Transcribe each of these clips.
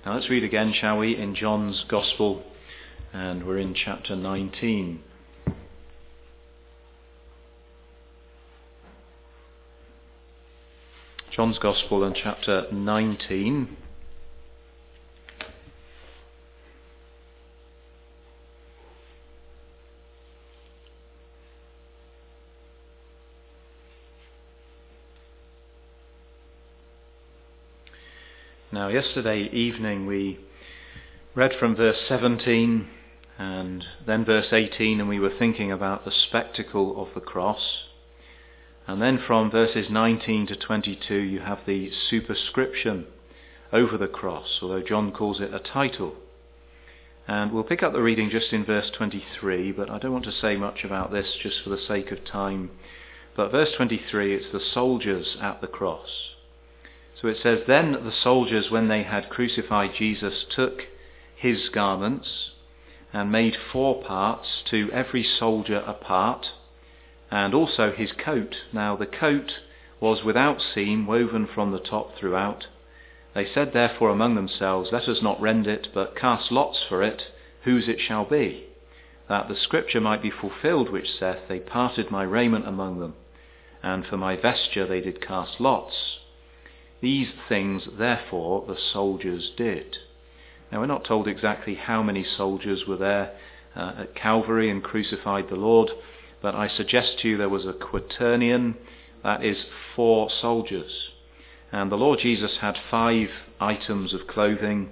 Now let's read again, shall we, in John's Gospel, and we're in chapter 19. John's Gospel and chapter 19. Now, yesterday evening we read from verse 17 and then verse 18, and we were thinking about the spectacle of the cross. And then from verses 19 to 22 you have the superscription over the cross, although John calls it a title. And we'll pick up the reading just in verse 23, but I don't want to say much about this just for the sake of time. But verse 23, it's the soldiers at the cross. So it says, "Then the soldiers, when they had crucified Jesus, took his garments and made 4 parts, to every soldier a part, and also his coat. Now the coat was without seam, woven from the top throughout. They said therefore among themselves, Let us not rend it, but cast lots for it, whose it shall be, that the scripture might be fulfilled, which saith, They parted my raiment among them, and for my vesture they did cast lots. These things, therefore, the soldiers did." Now, we're not told exactly how many soldiers were there at Calvary and crucified the Lord, but I suggest to you there was a quaternion, that is 4 soldiers. And the Lord Jesus had 5 items of clothing.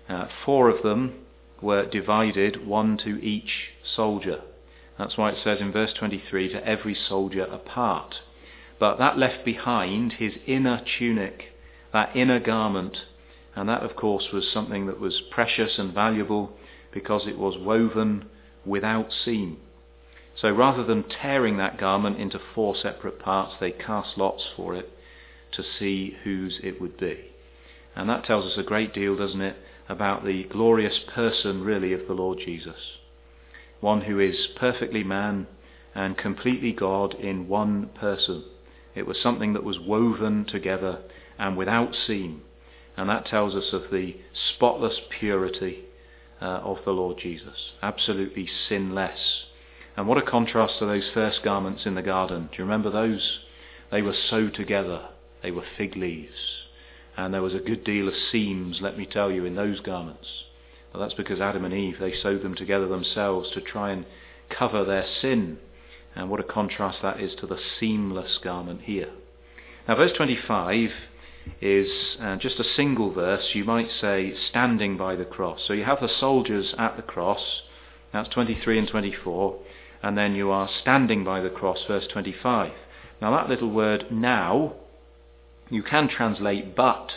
4 of them were divided, 1 to each soldier. That's why it says in verse 23, to every soldier a part. But that left behind his inner tunic, that inner garment, and that of course was something that was precious and valuable because it was woven without seam. So rather than tearing that garment into 4 separate parts, they cast lots for it to see whose it would be. And that tells us a great deal, doesn't it, about the glorious person really of the Lord Jesus. One who is perfectly man and completely God in one person. It was something that was woven together and without seam. And that tells us of the spotless purity of the Lord Jesus. Absolutely sinless. And what a contrast to those first garments in the garden. Do you remember those? They were sewed together. They were fig leaves. And there was a good deal of seams, let me tell you, in those garments. Well, that's because Adam and Eve, they sewed them together themselves to try and cover their sin. And what a contrast that is to the seamless garment here. Now verse 25 is just a single verse, you might say, standing by the cross. So you have the soldiers at the cross, that's 23 and 24, and then you are standing by the cross, verse 25. Now that little word now, you can translate but.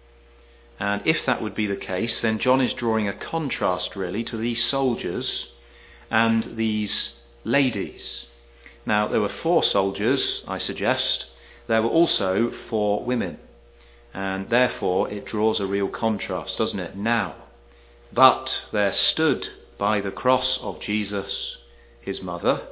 And if that would be the case, then John is drawing a contrast really to these soldiers and these ladies. Now, there were 4 soldiers, I suggest. There were also 4 women. And therefore, it draws a real contrast, doesn't it? Now, but there stood by the cross of Jesus his mother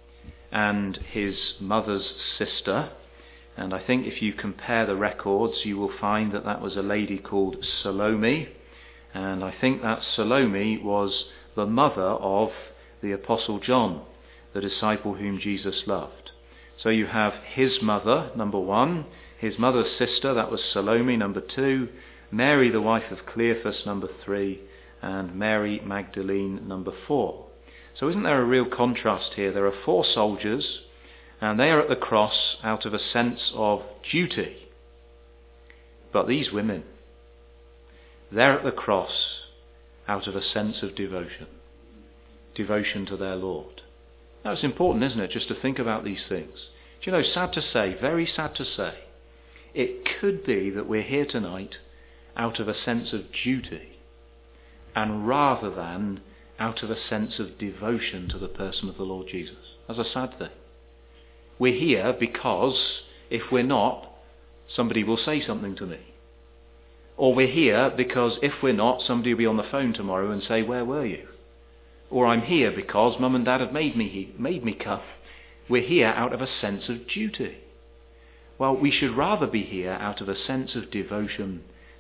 and his mother's sister. And I think if you compare the records, you will find that that was a lady called Salome. And I think that Salome was the mother of the Apostle John, the disciple whom Jesus loved. So you have his mother, number 1, his mother's sister, that was Salome, number 2, Mary the wife of Cleophas, number 3, and Mary Magdalene, number 4. So isn't there a real contrast here? There are 4 soldiers, and they are at the cross out of a sense of duty. But these women, they're at the cross out of a sense of devotion. Devotion to their Lord. Now it's important, isn't it, just to think about these things. Do you know, sad to say, very sad to say, it could be that we're here tonight out of a sense of duty and rather than out of a sense of devotion to the person of the Lord Jesus. That's a sad thing. We're here because if we're not, somebody will say something to me. Or we're here because if we're not, somebody will be on the phone tomorrow and say, "Where were you?" Or I'm here because Mum and Dad have made me come. We're here out of a sense of duty. Well, we should rather be here out of a sense of devotion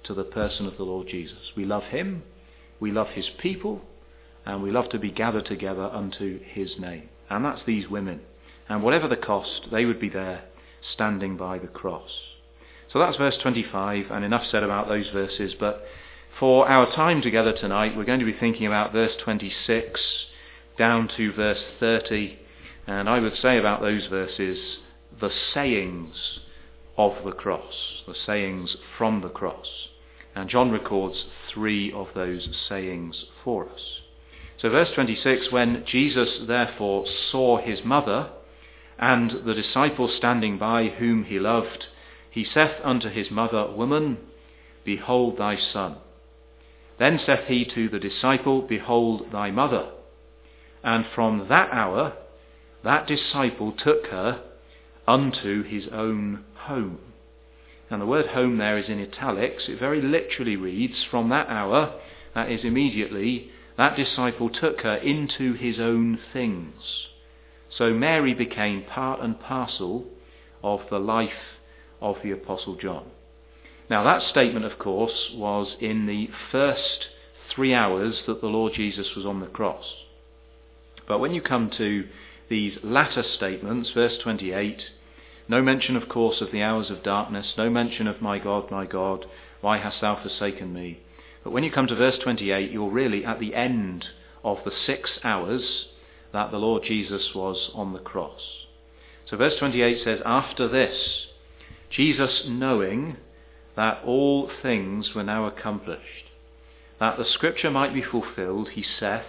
to the person of the Lord Jesus. We love him, we love his people, and we love to be gathered together unto his name. And that's these women. And whatever the cost, they would be there standing by the cross. So that's verse 25, and enough said about those verses. But for our time together tonight, we're going to be thinking about verse 26 down to verse 30. And I would say about those verses, the sayings of the cross, the sayings from the cross. And John records 3 of those sayings for us. So verse 26, when Jesus therefore saw his mother and the disciple standing by whom he loved, he saith unto his mother, Woman, behold thy son. Then saith he to the disciple, Behold thy mother. And from that hour that disciple took her unto his own home. And the word home there is in italics. It very literally reads, from that hour, that is immediately, that disciple took her into his own things. So Mary became part and parcel of the life of the Apostle John. Now that statement, of course, was in the first 3 hours that the Lord Jesus was on the cross. But when you come to these latter statements, verse 28, no mention, of course, of the hours of darkness, no mention of my God, why hast thou forsaken me? But when you come to verse 28, you're really at the end of the 6 hours that the Lord Jesus was on the cross. So verse 28 says, After this, Jesus knowing that all things were now accomplished, that the scripture might be fulfilled, he saith,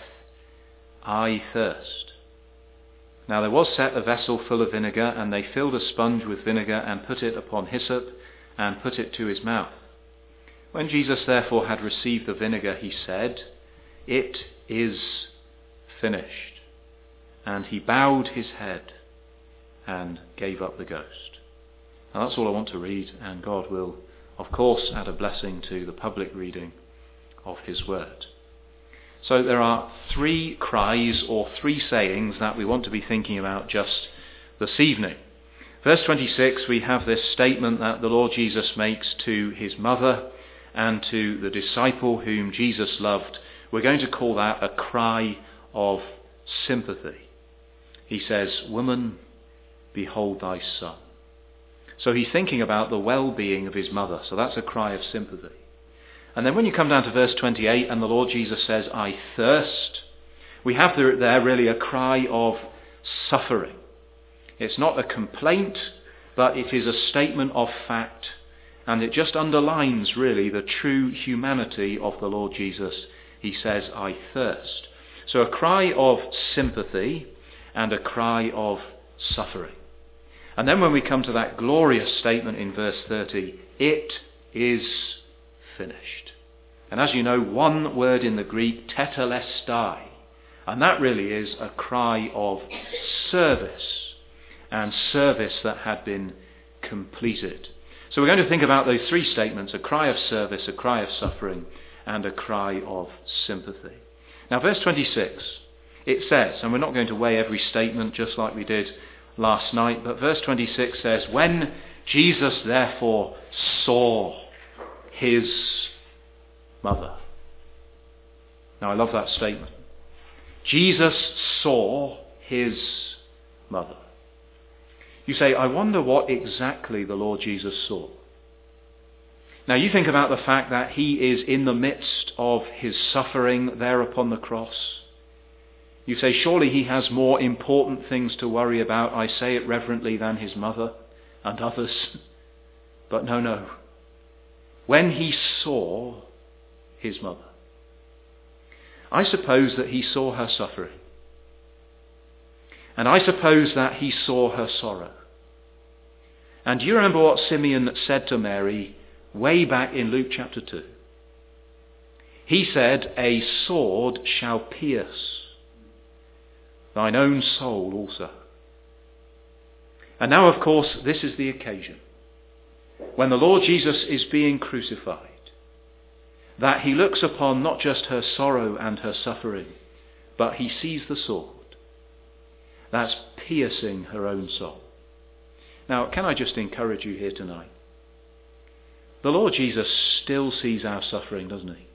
I thirst. Now there was set a vessel full of vinegar, and they filled a sponge with vinegar, and put it upon hyssop, and put it to his mouth. When Jesus therefore had received the vinegar, he said, It is finished. And he bowed his head, and gave up the ghost. Now that's all I want to read, and God will, of course, add a blessing to the public reading of his word. So there are 3 cries or 3 sayings that we want to be thinking about just this evening. Verse 26, we have this statement that the Lord Jesus makes to his mother and to the disciple whom Jesus loved. We're going to call that a cry of sympathy. He says, Woman, behold thy son. So he's thinking about the well-being of his mother. So that's a cry of sympathy. And then when you come down to verse 28 and the Lord Jesus says, I thirst, we have there really a cry of suffering. It's not a complaint, but it is a statement of fact. And it just underlines really the true humanity of the Lord Jesus. He says, I thirst. So a cry of sympathy and a cry of suffering. And then when we come to that glorious statement in verse 30, it is finished. And as you know, one word in the Greek, tetelestai, and that really is a cry of service, and service that had been completed. So we're going to think about those 3 statements, a cry of service, a cry of suffering, and a cry of sympathy. Now verse 26, it says, and we're not going to weigh every statement just like we did last night, but verse 26 says, When Jesus therefore saw his mother. Now I love that statement. Jesus saw his mother. You say, I wonder what exactly the Lord Jesus saw. Now you think about the fact that he is in the midst of his suffering there upon the cross. You say, surely he has more important things to worry about, I say it reverently, than his mother and others. But no. When he saw his mother, I suppose that he saw her suffering. And I suppose that he saw her sorrow. And do you remember what Simeon said to Mary way back in Luke chapter 2? He said, A sword shall pierce thine own soul also. And now, of course, this is the occasion when the Lord Jesus is being crucified, that he looks upon not just her sorrow and her suffering, but he sees the sword that's piercing her own soul. Now, can I just encourage you here tonight? The Lord Jesus still sees our suffering, doesn't he?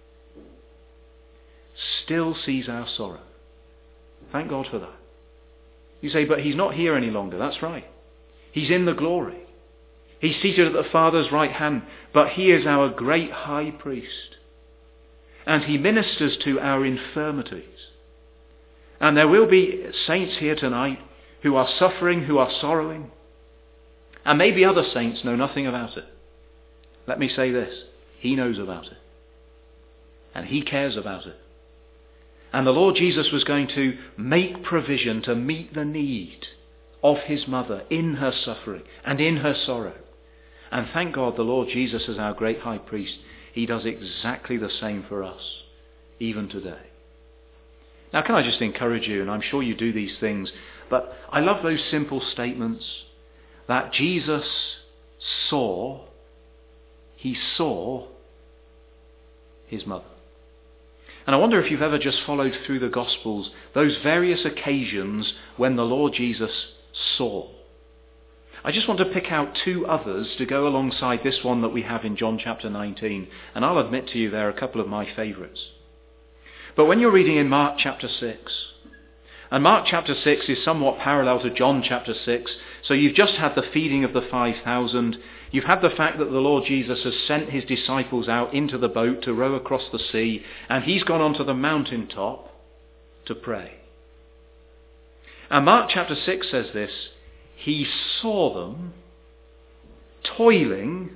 Still sees our sorrow. Thank God for that. You say, but he's not here any longer. That's right. He's in the glory. He's seated at the Father's right hand, but he is our great high priest. And he ministers to our infirmities. And there will be saints here tonight who are suffering, who are sorrowing. And maybe other saints know nothing about it. Let me say this. He knows about it. And he cares about it. And the Lord Jesus was going to make provision to meet the need of his mother in her suffering and in her sorrow. And thank God the Lord Jesus as our great high priest, he does exactly the same for us, even today. Now can I just encourage you, and I'm sure you do these things, but I love those simple statements that Jesus saw, he saw his mother. And I wonder if you've ever just followed through the Gospels, those various occasions when the Lord Jesus saw. I just want to pick out two others to go alongside this one that we have in John chapter 19. And I'll admit to you they're a couple of my favourites. But when you're reading in Mark chapter 6, and Mark chapter 6 is somewhat parallel to John chapter 6, so you've just had the feeding of the 5,000, you've had the fact that the Lord Jesus has sent his disciples out into the boat to row across the sea, and he's gone onto the mountaintop to pray. And Mark chapter 6 says this, he saw them toiling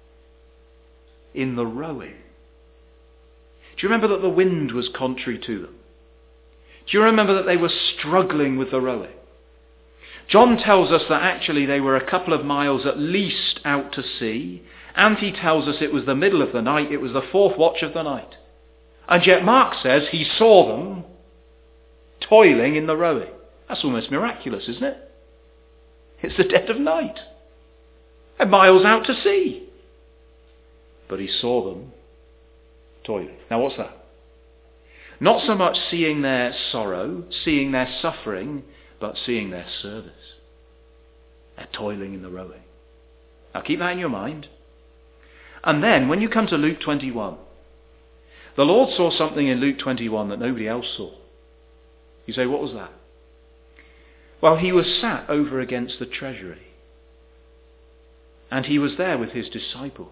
in the rowing. Do you remember that the wind was contrary to them? Do you remember that they were struggling with the rowing? John tells us that actually they were a couple of miles at least out to sea, and he tells us it was the middle of the night, it was the fourth watch of the night. And yet Mark says he saw them toiling in the rowing. That's almost miraculous, isn't it? It's the dead of night. They're miles out to sea. But he saw them toiling. Now what's that? Not so much seeing their sorrow, seeing their suffering, but seeing their service. They're toiling in the rowing. Now keep that in your mind. And then when you come to Luke 21, the Lord saw something in Luke 21 that nobody else saw. You say, what was that? Well, he was sat over against the treasury. And he was there with his disciples.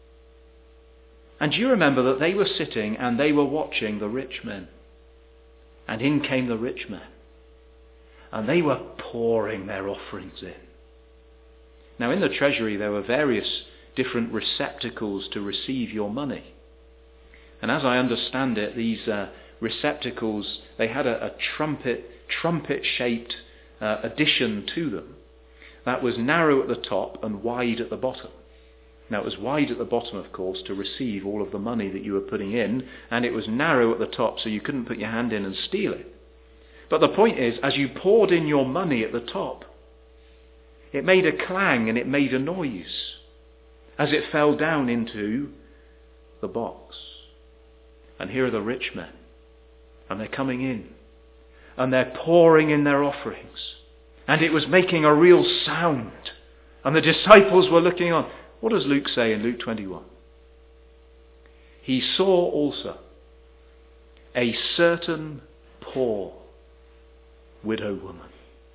And do you remember that they were sitting and they were watching the rich men? And in came the rich men. And they were pouring their offerings in. Now in the treasury there were various different receptacles to receive your money. And as I understand it, these receptacles, they had a trumpet-shaped addition to them that was narrow at the top and wide at the bottom. Now it was wide at the bottom, of course, to receive all of the money that you were putting in, and it was narrow at the top so you couldn't put your hand in and steal it. But the point is, as you poured in your money at the top, it made a clang and it made a noise as it fell down into the box. And here are the rich men, and they're coming in, and they're pouring in their offerings, and it was making a real sound, and the disciples were looking on. What does Luke say in Luke 21? He saw also a certain poor widow woman.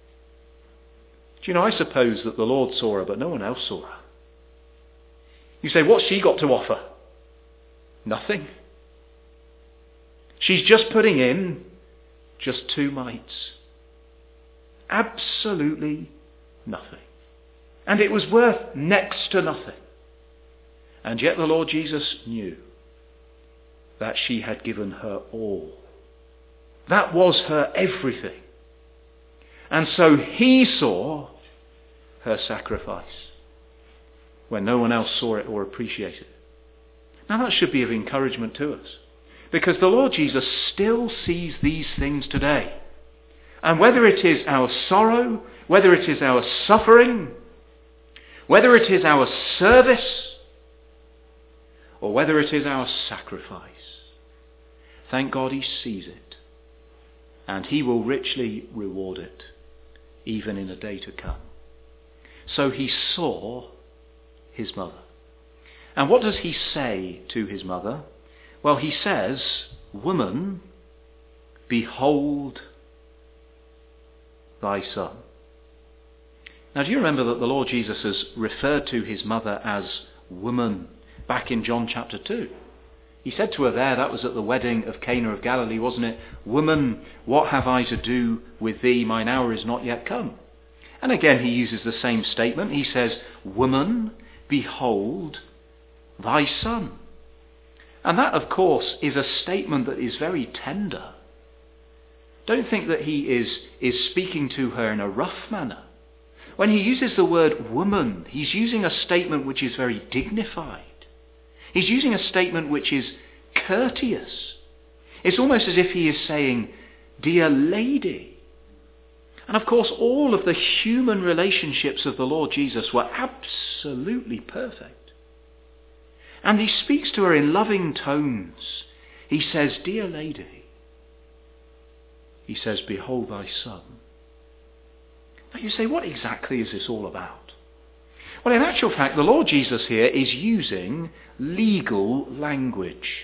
Do you know, I suppose that the Lord saw her, but no one else saw her. You say, what's she got to offer? Nothing. She's just putting in just 2 mites. Absolutely nothing. And it was worth next to nothing. And yet the Lord Jesus knew that she had given her all. That was her everything. And so he saw her sacrifice when no one else saw it or appreciated it. Now that should be of encouragement to us, because the Lord Jesus still sees these things today. And whether it is our sorrow, whether it is our suffering, whether it is our service, or whether it is our sacrifice, thank God he sees it, and he will richly reward it, even in a day to come. So he saw his mother. And what does he say to his mother? Well, he says, "Woman, behold thy son." Now, do you remember that the Lord Jesus has referred to his mother as woman back in John chapter 2? He said to her there, that was at the wedding of Cana of Galilee, wasn't it? "Woman, what have I to do with thee? Mine hour is not yet come." And again he uses the same statement. He says, "Woman, behold thy son." And that, of course, is a statement that is very tender. Don't think that he is speaking to her in a rough manner. When he uses the word woman, he's using a statement which is very dignified. He's using a statement which is courteous. It's almost as if he is saying, "Dear lady." And of course, all of the human relationships of the Lord Jesus were absolutely perfect. And he speaks to her in loving tones. He says, "Dear lady." He says, "Behold thy son." Now you say, what exactly is this all about? Well, in actual fact, the Lord Jesus here is using legal language.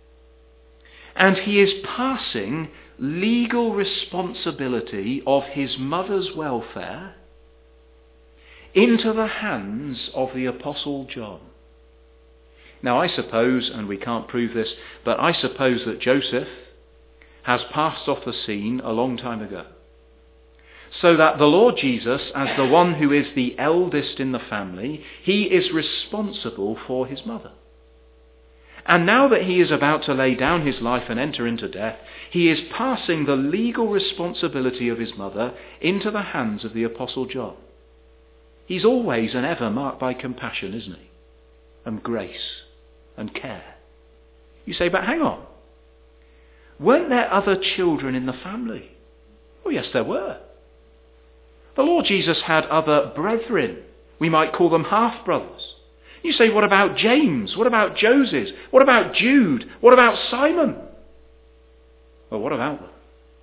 And he is passing legal responsibility of his mother's welfare into the hands of the Apostle John. Now I suppose, and we can't prove this, but I suppose that Joseph has passed off the scene a long time ago, so that the Lord Jesus, as the one who is the eldest in the family, he is responsible for his mother. And now that he is about to lay down his life and enter into death, he is passing the legal responsibility of his mother into the hands of the Apostle John. He's always and ever marked by compassion, isn't he? And grace and care. You say, but hang on. Weren't there other children in the family? Oh yes, there were. The Lord Jesus had other brethren. We might call them half-brothers. You say, what about James? What about Joseph? What about Jude? What about Simon? Well, what about them?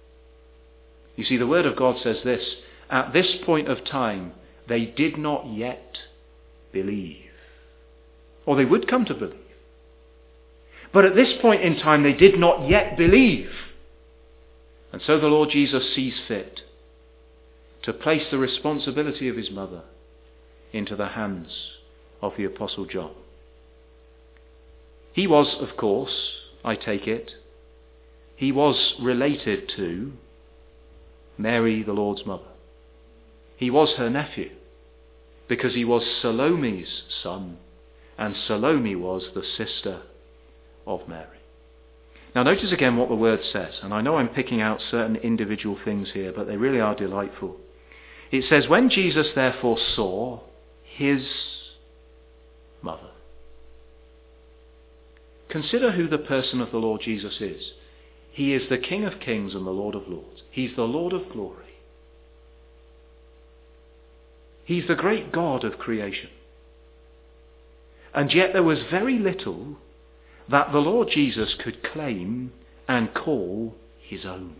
You see, the Word of God says this: at this point of time, they did not yet believe. Or they would come to believe. But at this point in time, they did not yet believe. And so the Lord Jesus sees fit to place the responsibility of his mother into the hands of the Apostle John. He was, of course, I take it, he was related to Mary, the Lord's mother. He was her nephew, because he was Salome's son, and Salome was the sister of Mary. Now notice again what the word says, and I know I'm picking out certain individual things here, but they really are delightful. It says, when Jesus therefore saw his mother. Consider who the person of the Lord Jesus is. He is the King of Kings and the Lord of Lords. He's the Lord of glory. He's the great God of creation. And yet there was very little that the Lord Jesus could claim and call his own.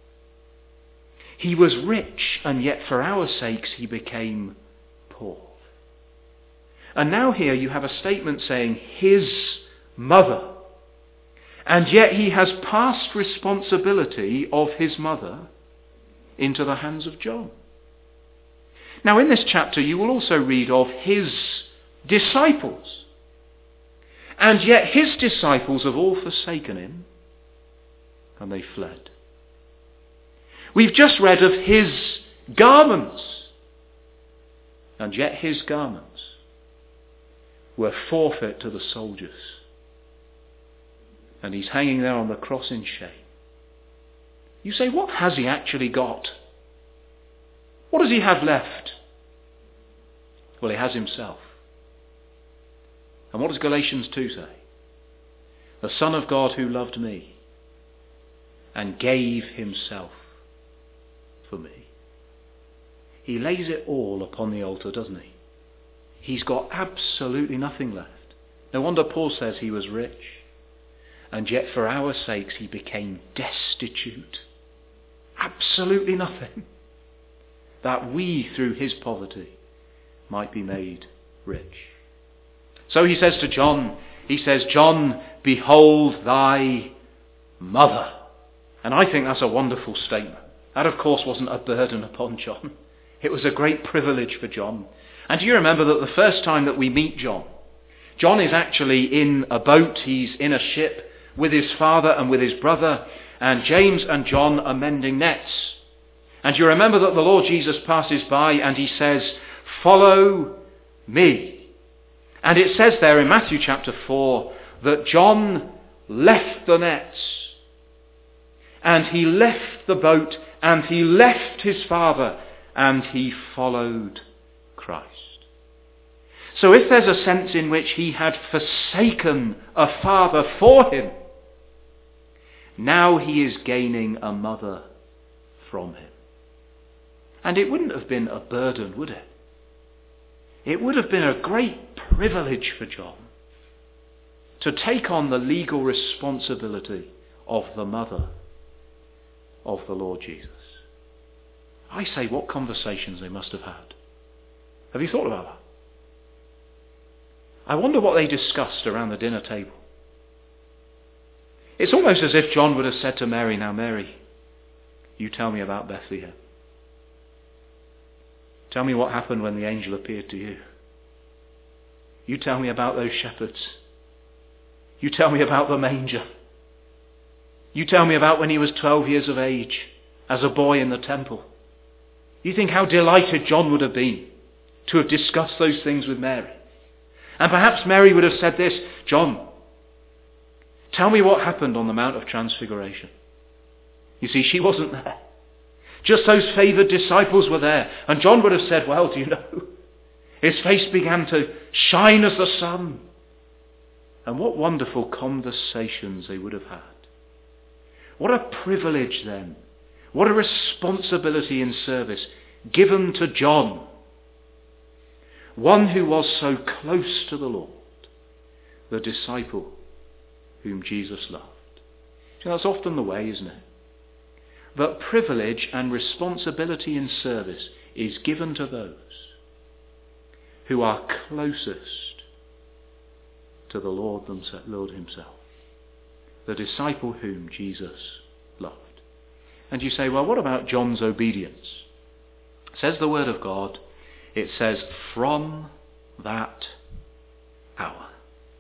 He was rich, and yet for our sakes he became poor. And now here you have a statement saying his mother. And yet he has passed responsibility of his mother into the hands of John. Now in this chapter you will also read of his disciples. And yet his disciples have all forsaken him, and they fled. We've just read of his garments, and yet his garments were forfeit to the soldiers. And he's hanging there on the cross in shame. You say, what has he actually got? What does he have left? Well, he has himself. And what does Galatians 2 say? The Son of God who loved me and gave himself for me. He lays it all upon the altar, doesn't he? He's got absolutely nothing left. No wonder Paul says he was rich, and yet for our sakes he became destitute. Absolutely nothing. That we, through his poverty, might be made rich. So he says to John, John, behold thy mother. And I think that's a wonderful statement. That, of course, wasn't a burden upon John. It was a great privilege for John. And do you remember that the first time that we meet John, John is actually in a boat, he's in a ship with his father and with his brother, and James and John are mending nets. And you remember that the Lord Jesus passes by and he says, follow me. And it says there in Matthew chapter 4 that John left the nets and he left the boat and he left his father and he followed Christ. So if there's a sense in which he had forsaken a father for him, now he is gaining a mother from him. And it wouldn't have been a burden, would it? It would have been a great privilege for John to take on the legal responsibility of the mother of the Lord Jesus. I say, what conversations they must have had. Have you thought about that? I wonder what they discussed around the dinner table. It's almost as if John would have said to Mary, now Mary, you tell me about Bethlehem. Tell me what happened when the angel appeared to you. You tell me about those shepherds. You tell me about the manger. You tell me about when he was 12 years of age as a boy in the temple. You think how delighted John would have been to have discussed those things with Mary. And perhaps Mary would have said this, John, tell me what happened on the Mount of Transfiguration. You see, she wasn't there. Just those favoured disciples were there. And John would have said, well, do you know, his face began to shine as the sun. And what wonderful conversations they would have had. What a privilege then. What a responsibility in service given to John. One who was so close to the Lord. The disciple whom Jesus loved. So that's often the way, isn't it? But privilege and responsibility in service is given to those who are closest to the Lord himself. The disciple whom Jesus loved. And you say, well, what about John's obedience? Says the word of God, it says, from that hour.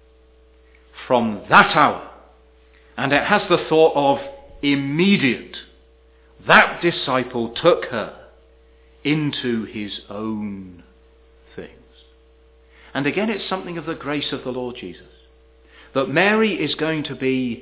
From that hour. And it has the thought of immediate. That disciple took her into his own things. And again, it's something of the grace of the Lord Jesus. That Mary is going to be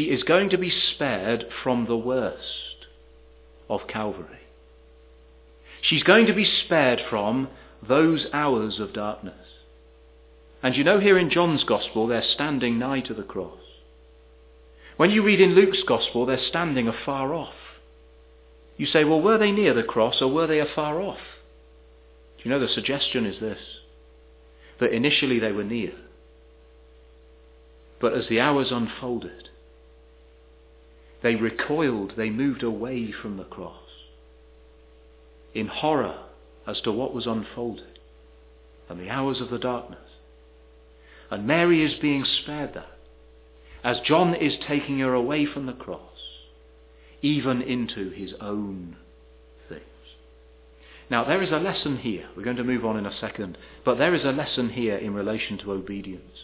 spared from the worst of Calvary. She's going to be spared from those hours of darkness. And you know, here in John's Gospel, they're standing nigh to the cross. When you read in Luke's Gospel, they're standing afar off. You say, well, were they near the cross or were they afar off? Do you know, the suggestion is this, that initially they were near. But as the hours unfolded, they recoiled, they moved away from the cross in horror as to what was unfolding and the hours of the darkness. And Mary is being spared that as John is taking her away from the cross, even into his own things. Now, there is a lesson here. We're going to move on in a second. But there is a lesson here in relation to obedience.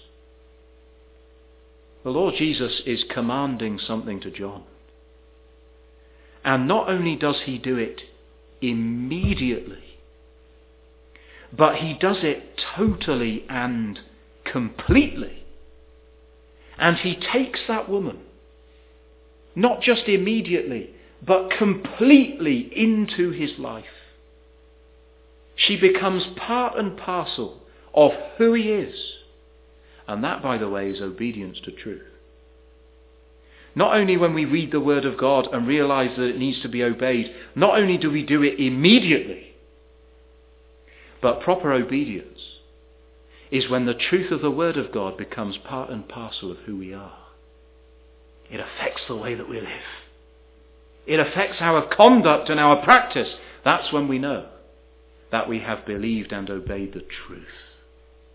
The Lord Jesus is commanding something to John. And not only does he do it immediately, but he does it totally and completely. And he takes that woman, not just immediately, but completely into his life. She becomes part and parcel of who he is. And that, by the way, is obedience to truth. Not only when we read the Word of God and realize that it needs to be obeyed, not only do we do it immediately, but proper obedience is when the truth of the Word of God becomes part and parcel of who we are. It affects the way that we live. It affects our conduct and our practice. That's when we know that we have believed and obeyed the truth.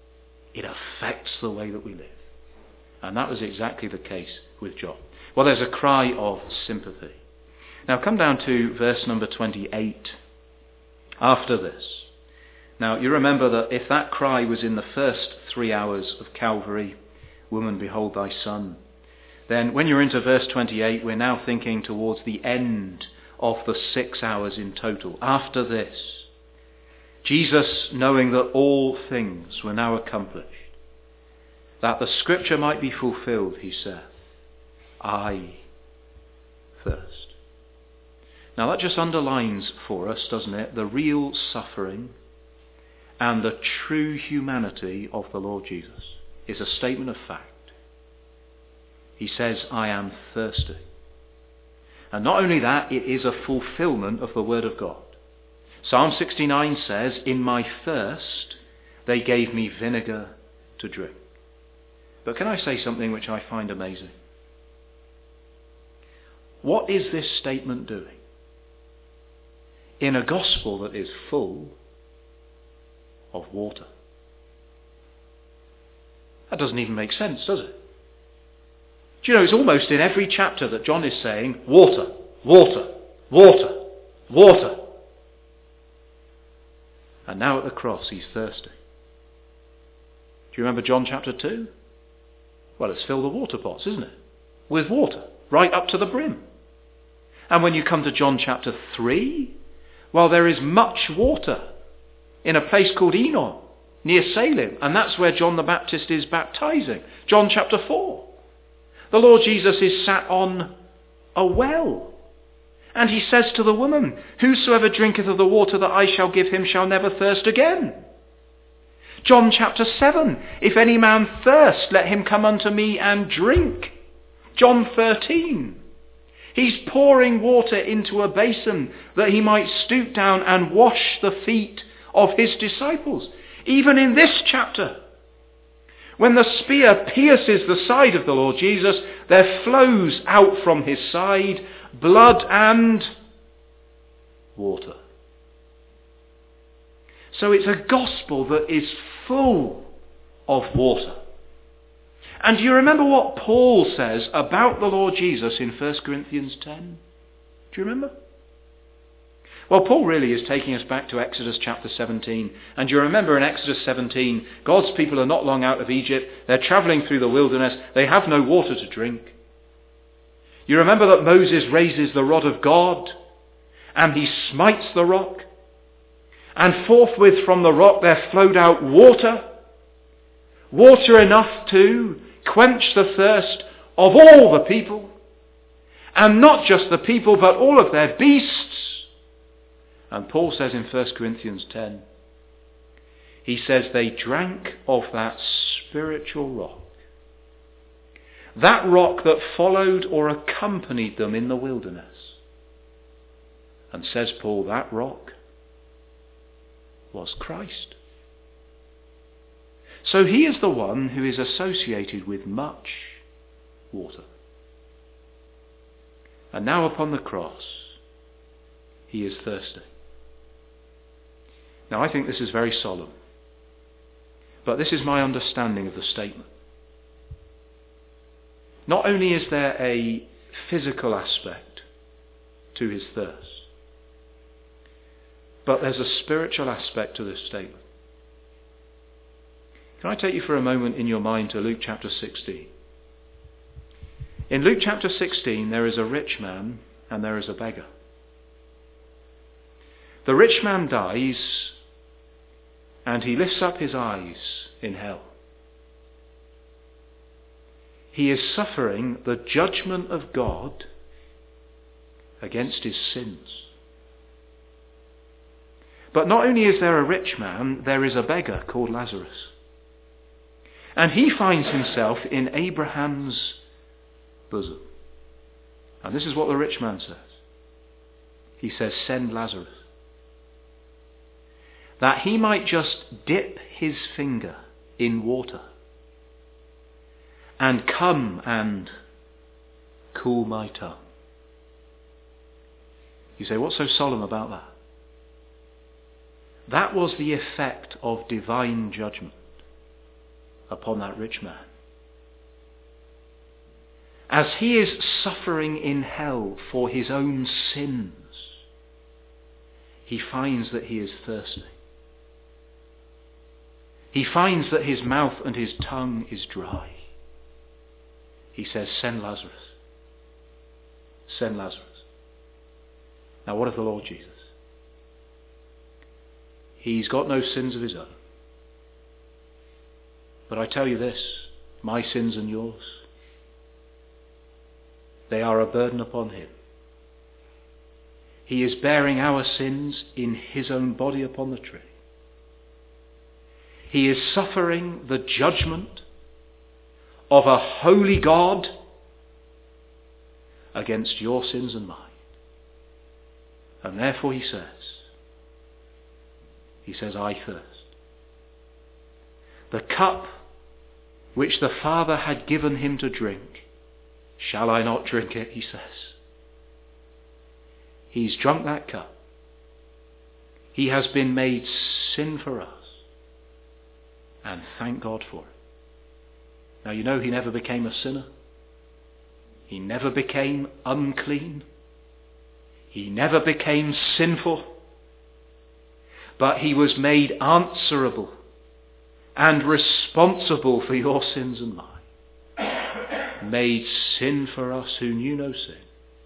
It affects the way that we live. And that was exactly the case with John. Well, there's a cry of sympathy. Now come down to verse number 28. After this. Now you remember that if that cry was in the first 3 hours of Calvary, woman, behold thy son, then when you're into verse 28, we're now thinking towards the end of the 6 hours in total. After this, Jesus, knowing that all things were now accomplished, that the scripture might be fulfilled, he saith, I thirst. Now that just underlines for us, doesn't it, the real suffering and the true humanity of the Lord Jesus. Is a statement of fact. He says, I am thirsty. And not only that, it is a fulfillment of the word of God. Psalm 69 says, in my thirst they gave me vinegar to drink. But can I say something which I find amazing? What is this statement doing? In a gospel that is full of water. That doesn't even make sense, does it? Do you know, it's almost in every chapter that John is saying, water, water, water, water. And now at the cross, he's thirsty. Do you remember John chapter 2? Well, it's filled the water pots, isn't it? With water, right up to the brim. And when you come to John chapter 3, well, there is much water in a place called Enon, near Salem, and that's where John the Baptist is baptizing. John chapter 4. The Lord Jesus is sat on a well. And he says to the woman, whosoever drinketh of the water that I shall give him shall never thirst again. John chapter 7, if any man thirst, let him come unto me and drink. John 13, he's pouring water into a basin that he might stoop down and wash the feet of his disciples. Even in this chapter, when the spear pierces the side of the Lord Jesus, there flows out from his side blood and water. So it's a gospel that is full of water. And do you remember what Paul says about the Lord Jesus in 1 Corinthians 10? Do you remember? Well, Paul really is taking us back to Exodus chapter 17. And you remember in Exodus 17, God's people are not long out of Egypt. They're travelling through the wilderness. They have no water to drink. You remember that Moses raises the rod of God and he smites the rock. And forthwith from the rock there flowed out water. Water enough to quench the thirst of all the people. And not just the people, but all of their beasts. And Paul says in 1 Corinthians 10, he says they drank of that spiritual rock. That rock that followed or accompanied them in the wilderness. And says Paul, that rock was Christ. So he is the one who is associated with much water. And now upon the cross, he is thirsty. Now I think this is very solemn, but this is my understanding of the statement. Not only is there a physical aspect to his thirst, but there's a spiritual aspect to this statement. Can I take you for a moment in your mind to Luke chapter 16? In Luke chapter 16 there is a rich man and there is a beggar. The rich man dies and he lifts up his eyes in hell. He is suffering the judgment of God against his sins. But not only is there a rich man, there is a beggar called Lazarus. And he finds himself in Abraham's bosom. And this is what the rich man says. He says, send Lazarus, that he might just dip his finger in water and come and cool my tongue. You say, what's so solemn about that? That was the effect of divine judgment. upon that rich man. As he is suffering in hell for his own sins, he finds that he is thirsty. He finds that his mouth and his tongue is dry. He says, "Send Lazarus. Send Lazarus." Now what of the Lord Jesus? He's got no sins of his own. But I tell you this, my sins and yours, they are a burden upon him. He is bearing our sins in his own body upon the tree. He is suffering the judgment of a holy God against your sins and mine. And therefore he says, "I thirst." The cup which the Father had given him to drink, shall I not drink it, he says. He's drunk that cup. He has been made sin for us. And thank God for it. Now you know he never became a sinner. He never became unclean. He never became sinful. But he was made answerable and responsible for your sins and mine. Made sin for us who knew no sin,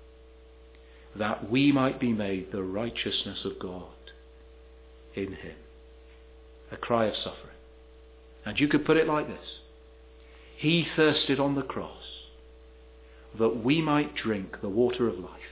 that we might be made the righteousness of God in him. A cry of suffering. And you could put it like this. He thirsted on the cross that we might drink the water of life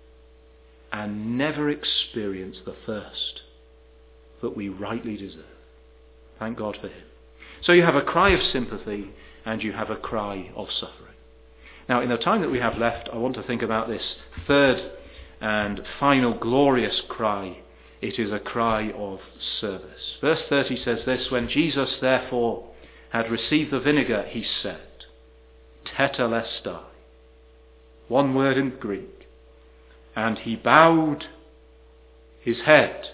and never experience the thirst that we rightly deserve. Thank God for him. So you have a cry of sympathy and you have a cry of suffering. Now, in the time that we have left, I want to think about this third and final glorious cry. It is a cry of service. Verse 30 says this, "When Jesus therefore had received the vinegar, he said, Tetelestai." One word in Greek. "And he bowed his head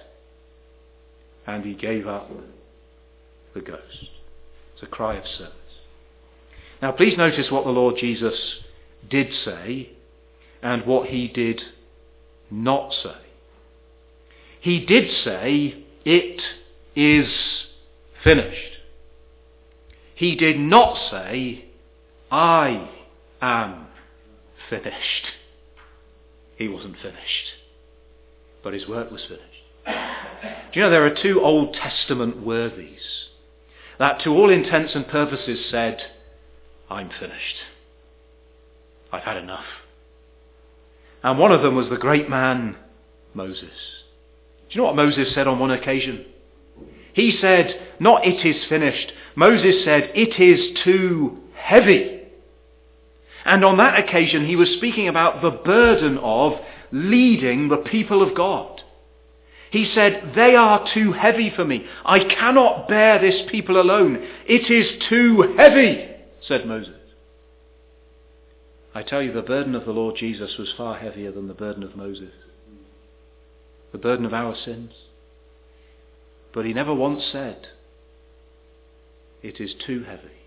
and he gave up the ghost." It's a cry of service. Now please notice what the Lord Jesus did say and what he did not say. He did say, "It is finished." He did not say, "I am finished." He wasn't finished, but his work was finished. Do you know there are two Old Testament worthies that to all intents and purposes said, "I'm finished. I've had enough." And one of them was the great man, Moses. Do you know what Moses said on one occasion? He said, not "it is finished." Moses said, "It is too heavy." And on that occasion he was speaking about the burden of leading the people of God. He said, "They are too heavy for me. I cannot bear this people alone. It is too heavy," said Moses. I tell you, the burden of the Lord Jesus was far heavier than the burden of Moses. The burden of our sins. But he never once said, "It is too heavy."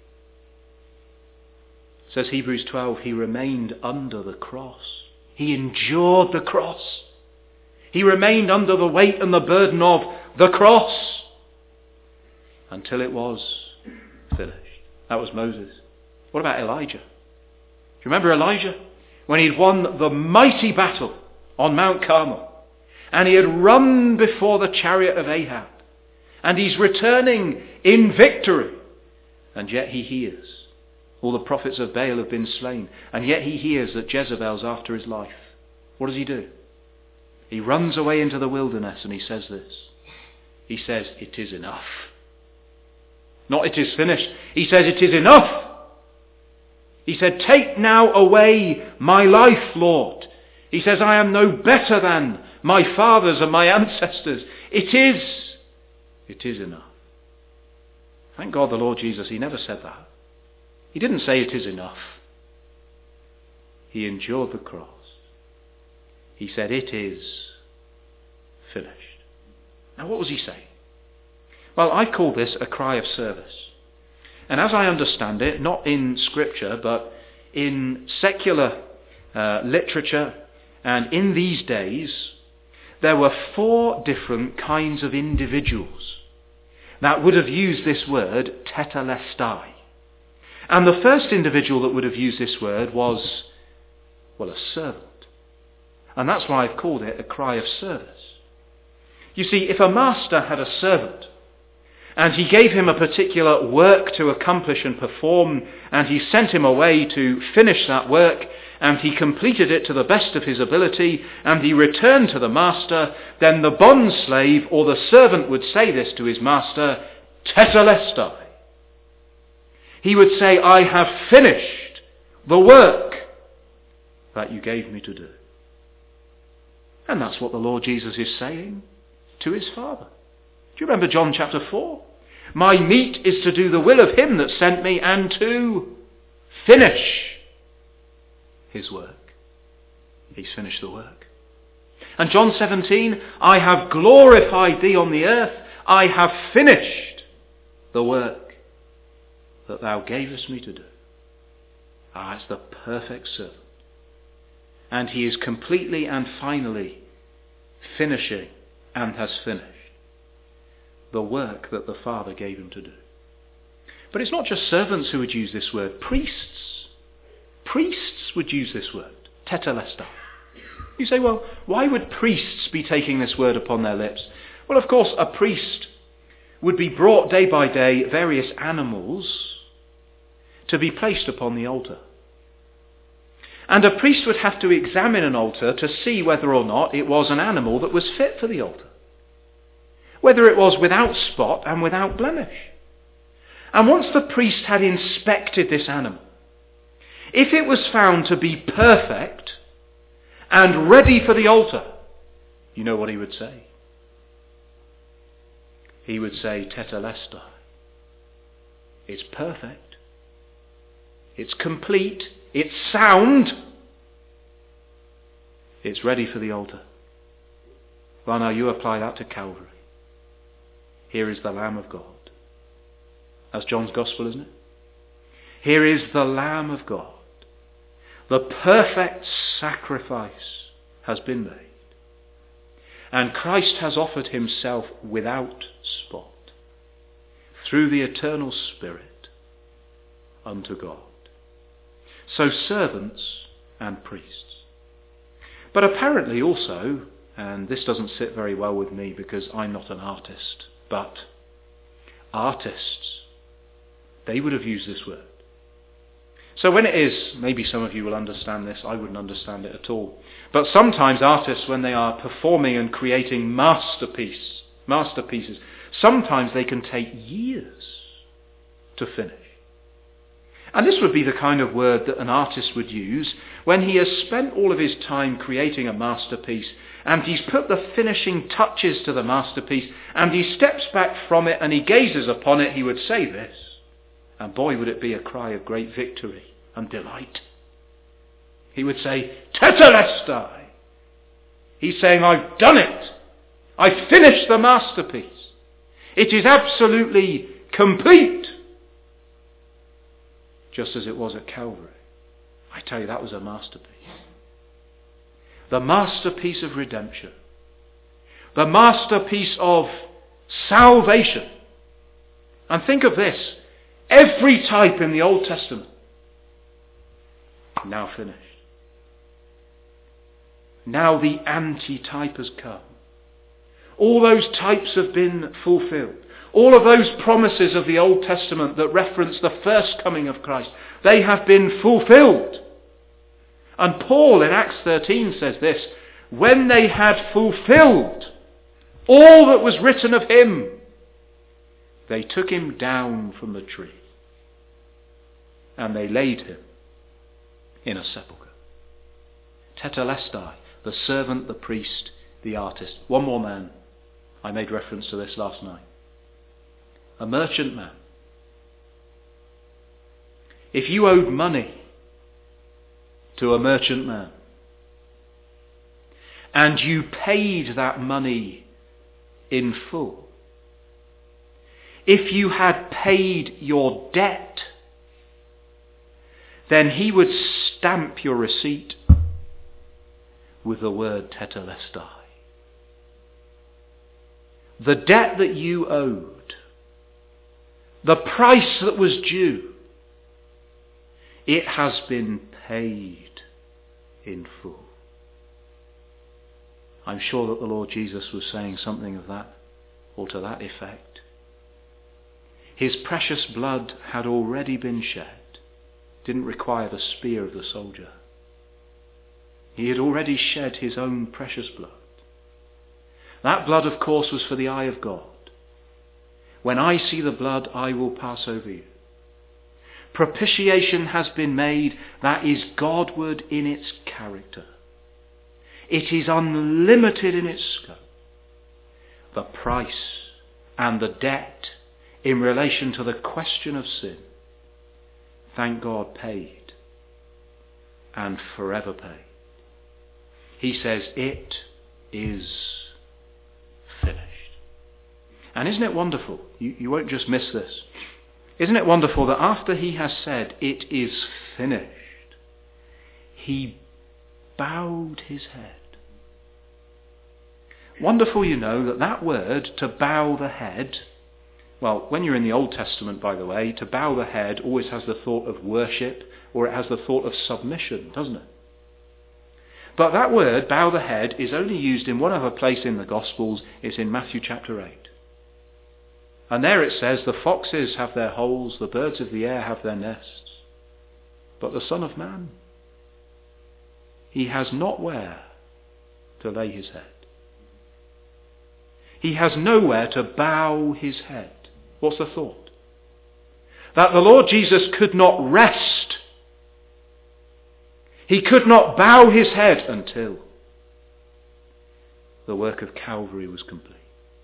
It says Hebrews 12, he remained under the cross. He endured the cross. He remained under the weight and the burden of the cross until it was finished. That was Moses. What about Elijah? Do you remember Elijah? When he'd won the mighty battle on Mount Carmel and he had run before the chariot of Ahab and he's returning in victory, and yet he hears all the prophets of Baal have been slain, and yet he hears that Jezebel's after his life. What does he do? He runs away into the wilderness and he says this. He says, "It is enough." Not "it is finished." He says, "It is enough." He said, "Take now away my life, Lord." He says, "I am no better than my fathers and my ancestors. It is enough." Thank God the Lord Jesus, he never said that. He didn't say "it is enough." He endured the cross. He said, "It is finished." Now what was he saying? Well, I call this a cry of service. And as I understand it, not in Scripture, but in secular literature and in these days, there were 4 different kinds of individuals that would have used this word tetelestai. And the first individual that would have used this word was, well, a servant. And that's why I've called it a cry of service. You see, if a master had a servant, and he gave him a particular work to accomplish and perform, and he sent him away to finish that work, and he completed it to the best of his ability, and he returned to the master, then the bond slave or the servant would say this to his master, tetelestai. He would say, I have finished the work that you gave me to do. And that's what the Lord Jesus is saying to his Father. Do you remember John chapter 4? My meat is to do the will of him that sent me and to finish his work. He's finished the work. And John 17, I have glorified thee on the earth. I have finished the work that thou gavest me to do. It's the perfect servant. And he is completely and finally finishing and has finished the work that the Father gave him to do. But it's not just servants who would use this word. Priests would use this word, tetelestai. You say, well, why would priests be taking this word upon their lips? Well, of course, a priest would be brought day by day various animals to be placed upon the altar. And a priest would have to examine an altar to see whether or not it was an animal that was fit for the altar. Whether it was without spot and without blemish. And once the priest had inspected this animal, if it was found to be perfect and ready for the altar, you know what he would say? He would say, tetelestai. It's perfect. It's complete. It's sound. It's ready for the altar. Well, now you apply that to Calvary. Here is the Lamb of God. That's John's Gospel, isn't it? Here is the Lamb of God. The perfect sacrifice has been made. And Christ has offered himself without spot, through the eternal Spirit, unto God. So servants and priests. But apparently also, and this doesn't sit very well with me because I'm not an artist, but artists, they would have used this word. So when it is, maybe some of you will understand this, I wouldn't understand it at all. But sometimes artists, when they are performing and creating masterpieces, sometimes they can take years to finish. And this would be the kind of word that an artist would use when he has spent all of his time creating a masterpiece and he's put the finishing touches to the masterpiece and he steps back from it and he gazes upon it, he would say this. And boy, would it be a cry of great victory and delight. He would say, tetelestai. He's saying, I've done it. I've finished the masterpiece. It is absolutely complete. Just as it was at Calvary. I tell you, that was a masterpiece. The masterpiece of redemption. The masterpiece of salvation. And think of this. Every type in the Old Testament now finished. Now the anti-type has come. All those types have been fulfilled. All of those promises of the Old Testament that reference the first coming of Christ, they have been fulfilled. And Paul in Acts 13 says this, when they had fulfilled all that was written of him, they took him down from the tree and they laid him in a sepulchre. Tetelestai, the servant, the priest, the artist. One more man. I made reference to this last night. A merchant man. If you owed money to a merchant man and you paid that money in full, if you had paid your debt, then he would stamp your receipt with the word tetelestai. The debt that you owed, the price that was due, it has been paid in full. I'm sure that the Lord Jesus was saying something of that, or to that effect. His precious blood had already been shed. Didn't require the spear of the soldier. He had already shed his own precious blood. That blood, of course, was for the eye of God. When I see the blood, I will pass over you. Propitiation has been made that is Godward in its character. It is unlimited in its scope. The price and the debt in relation to the question of sin, thank God, paid and forever paid. He says, it is finished. And isn't it wonderful? You won't just miss this. Isn't it wonderful that after he has said, it is finished, he bowed his head. Wonderful, you know, that word, to bow the head, well, when you're in the Old Testament, by the way, to bow the head always has the thought of worship, or it has the thought of submission, doesn't it? But that word, bow the head, is only used in one other place in the Gospels. It's in Matthew chapter 8. And there it says, the foxes have their holes, the birds of the air have their nests. But the Son of Man, he has not where to lay his head. He has nowhere to bow his head. What's the thought? That the Lord Jesus could not rest. He could not bow his head until the work of Calvary was complete.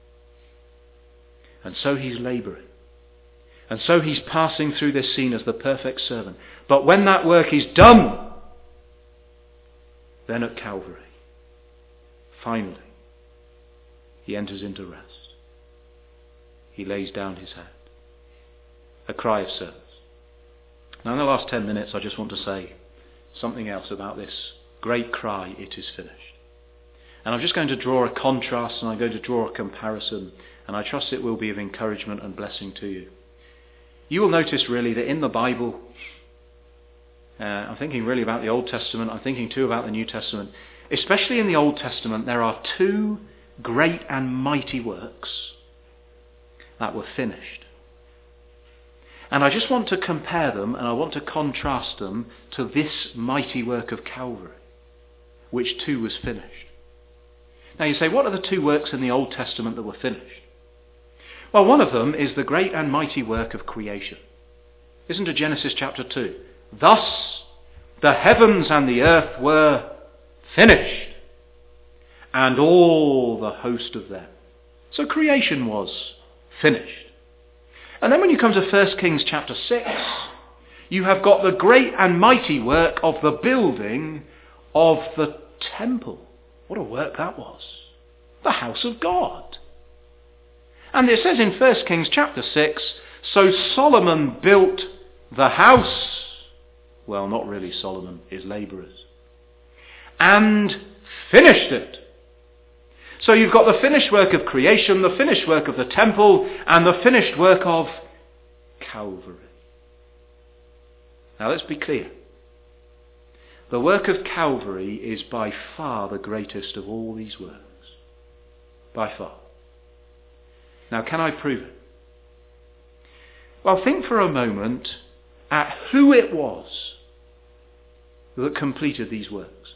And so he's labouring. And so he's passing through this scene as the perfect servant. But when that work is done, then at Calvary, finally, he enters into rest. He lays down his head. A cry of service. Now in the last 10 minutes I just want to say something else about this great cry, it is finished. And I'm just going to draw a contrast and I'm going to draw a comparison, and I trust it will be of encouragement and blessing to you. You will notice really that in the Bible, I'm thinking really about the Old Testament, I'm thinking too about the New Testament, especially in the Old Testament there are two great and mighty works that were finished. And I just want to compare them and I want to contrast them to this mighty work of Calvary, which too was finished. Now you say, what are the two works in the Old Testament that were finished? Well, one of them is the great and mighty work of creation. Listen to Genesis chapter 2. Thus the heavens and the earth were finished, and all the host of them. So creation was finished. And then when you come to 1 Kings chapter 6, you have got the great and mighty work of the building of the temple. What a work that was. The house of God. And it says in 1 Kings chapter 6, so Solomon built the house. Well, not really Solomon, his labourers. And finished it. So you've got the finished work of creation, the finished work of the temple, and the finished work of Calvary. Now let's be clear. The work of Calvary is by far the greatest of all these works. By far. Now can I prove it? Well, think for a moment at who it was that completed these works.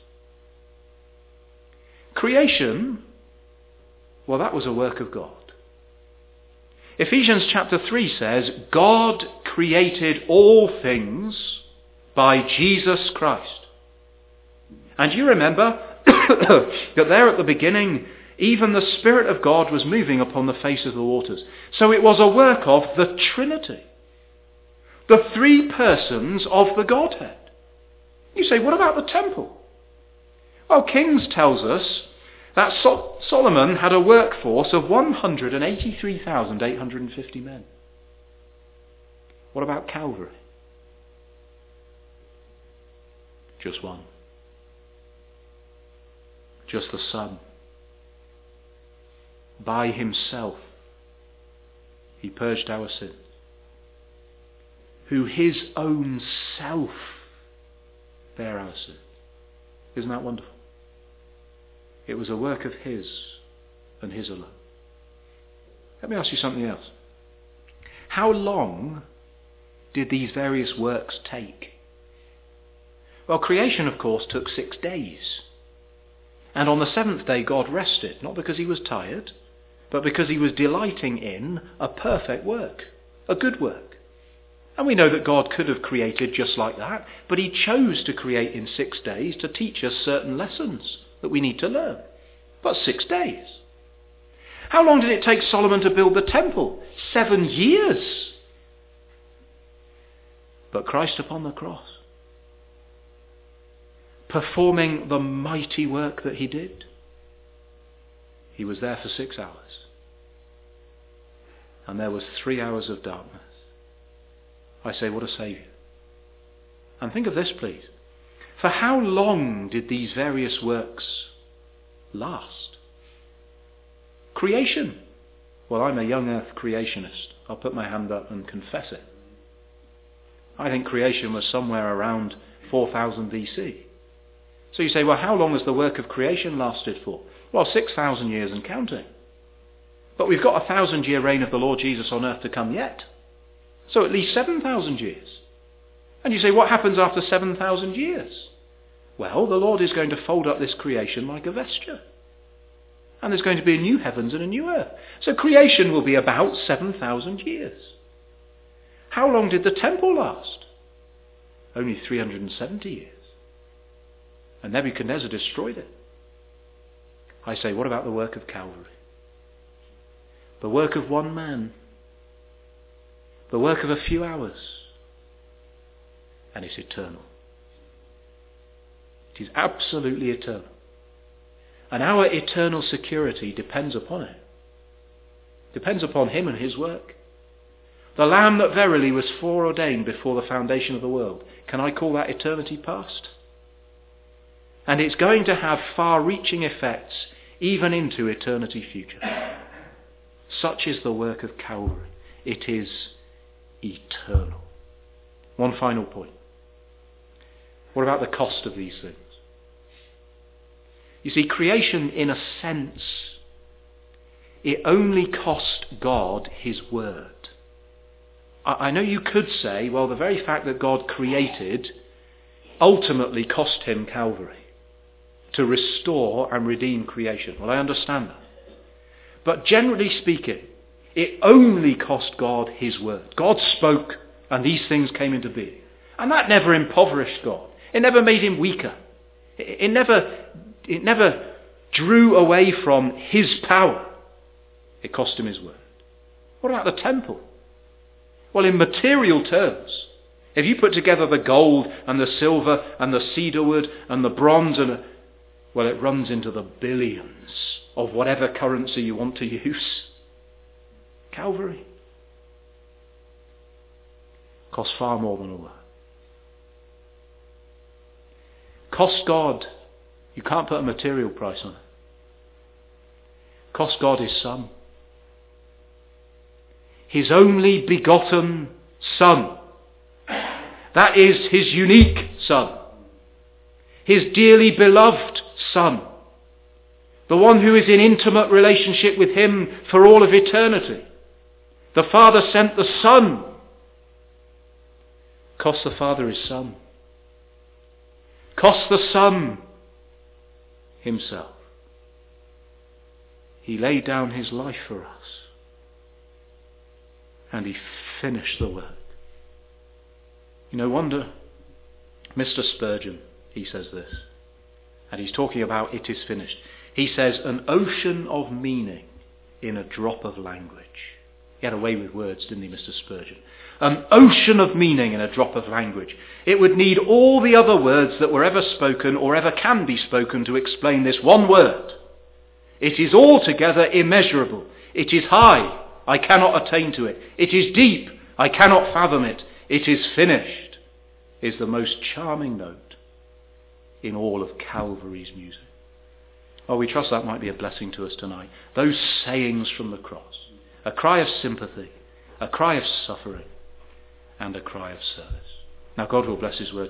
Creation, well, that was a work of God. Ephesians chapter 3 says, God created all things by Jesus Christ. And you remember that there at the beginning, even the Spirit of God was moving upon the face of the waters. So it was a work of the Trinity. The three persons of the Godhead. You say, what about the temple? Well, Kings tells us That Solomon had a workforce of 183,850 men. What about Calvary? Just one. Just the Son. By himself, he purged our sins. Who his own self bare our sins. Isn't that wonderful? It was a work of his and his alone. Let me ask you something else. How long did these various works take? Well, creation, of course, took 6 days. And on the 7th day God rested, not because he was tired, but because he was delighting in a perfect work, a good work. And we know that God could have created just like that, but he chose to create in 6 days to teach us certain lessons that we need to learn. But 6 days. How long did it take Solomon to build the temple? 7 years. But Christ upon the cross, performing the mighty work that he did, he was there for 6 hours. And there was 3 hours of darkness. I say, what a saviour. And think of this, please. For how long did these various works last? Creation. Well, I'm a young earth creationist. I'll put my hand up and confess it. I think creation was somewhere around 4000 BC. So you say, well, how long has the work of creation lasted for? Well, 6,000 years and counting. But we've got 1,000-year reign of the Lord Jesus on earth to come yet. So at least 7,000 years. And you say, what happens after 7,000 years? Well, the Lord is going to fold up this creation like a vesture. And there's going to be a new heavens and a new earth. So creation will be about 7,000 years. How long did the temple last? Only 370 years. And Nebuchadnezzar destroyed it. I say, what about the work of Calvary? The work of one man. The work of a few hours. And it's eternal. It is absolutely eternal. And our eternal security depends upon it. Depends upon him and his work. The Lamb that verily was foreordained before the foundation of the world. Can I call that eternity past? And it's going to have far-reaching effects even into eternity future. Such is the work of Calvary. It is eternal. One final point. What about the cost of these things? You see, creation, in a sense, it only cost God his word. I know you could say, well, the very fact that God created ultimately cost him Calvary to restore and redeem creation. Well, I understand that. But generally speaking, it only cost God his word. God spoke and these things came into being. And that never impoverished God. It never made him weaker. It never drew away from his power. It cost him his word. What about the temple? Well, in material terms, if you put together the gold and the silver and the cedar wood and the bronze, well, it runs into the billions of whatever currency you want to use. Calvary costs far more than all that. Cost God, you can't put a material price on it. Cost God his Son. His only begotten Son. That is his unique Son. His dearly beloved Son. The one who is in intimate relationship with him for all of eternity. The Father sent the Son. Cost the Father his Son. Cost the Son himself. He laid down his life for us. And he finished the work. You know, wonder, Mr. Spurgeon, he says this, and he's talking about it is finished. He says, an ocean of meaning in a drop of language. He had a way with words, didn't he, Mr. Spurgeon? An ocean of meaning in a drop of language. It would need all the other words that were ever spoken or ever can be spoken to explain this one word. It is altogether immeasurable. It is high. I cannot attain to it. It is deep. I cannot fathom it. It is finished, is the most charming note in all of Calvary's music. Oh, we trust that might be a blessing to us tonight. Those sayings from the cross. A cry of sympathy, a cry of suffering, and a cry of service. Now God will bless his word.